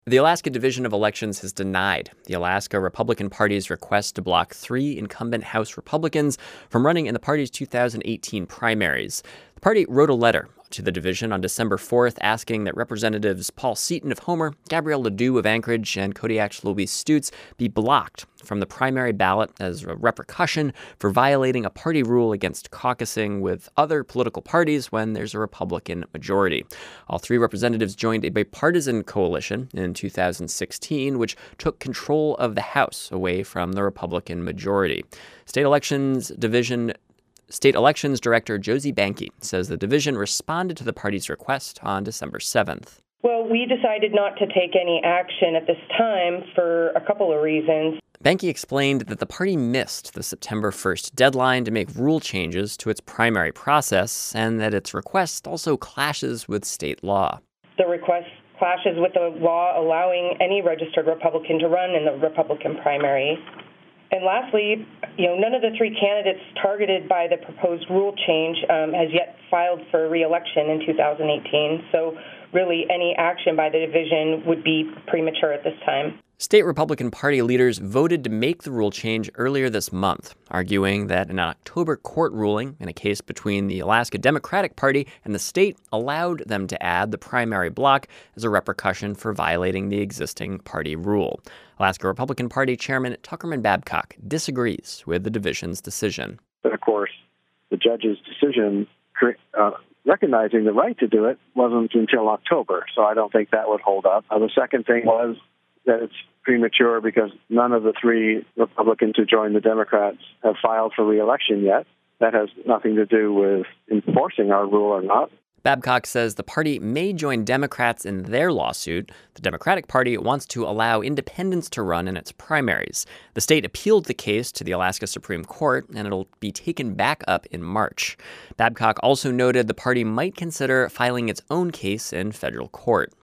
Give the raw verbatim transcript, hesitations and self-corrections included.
The Alaska Division of Elections has denied the Alaska Republican Party's request to block three incumbent House Republicans from running in the party's two thousand eighteen primaries. The party wrote a letter to the division on December fourth asking that Representatives Paul Seaton of Homer, Gabrielle Ledoux of Anchorage, and Kodiak Louis Stutes be blocked from the primary ballot as a repercussion for violating a party rule against caucusing with other political parties when there's a Republican majority. All three representatives joined a bipartisan coalition in two thousand sixteen, which took control of the House away from the Republican majority. State Elections Division State Elections Director Josie Banke says the division responded to the party's request on December seventh. Well, we decided not to take any action at this time for a couple of reasons. Banke explained that the party missed the September first deadline to make rule changes to its primary process and that its request also clashes with state law. The request clashes with the law allowing any registered Republican to run in the Republican primary. And lastly, you know, none of the three candidates targeted by the proposed rule change um, has yet filed for re-election in two thousand eighteen. So really, any action by the division would be premature at this time. State Republican Party leaders voted to make the rule change earlier this month, arguing that an October court ruling in a case between the Alaska Democratic Party and the state allowed them to add the primary block as a repercussion for violating the existing party rule. Alaska Republican Party Chairman Tuckerman Babcock disagrees with the division's decision. But of course, the judge's decision uh, recognizing the right to do it wasn't until October, so I don't think that would hold up. Uh, the second thing was that it's premature because none of the three Republicans who joined the Democrats have filed for re-election yet. That has nothing to do with enforcing our rule or not. Babcock says the party may join Democrats in their lawsuit. The Democratic Party wants to allow independents to run in its primaries. The state appealed the case to the Alaska Supreme Court, and it'll be taken back up in March. Babcock also noted the party might consider filing its own case in federal court.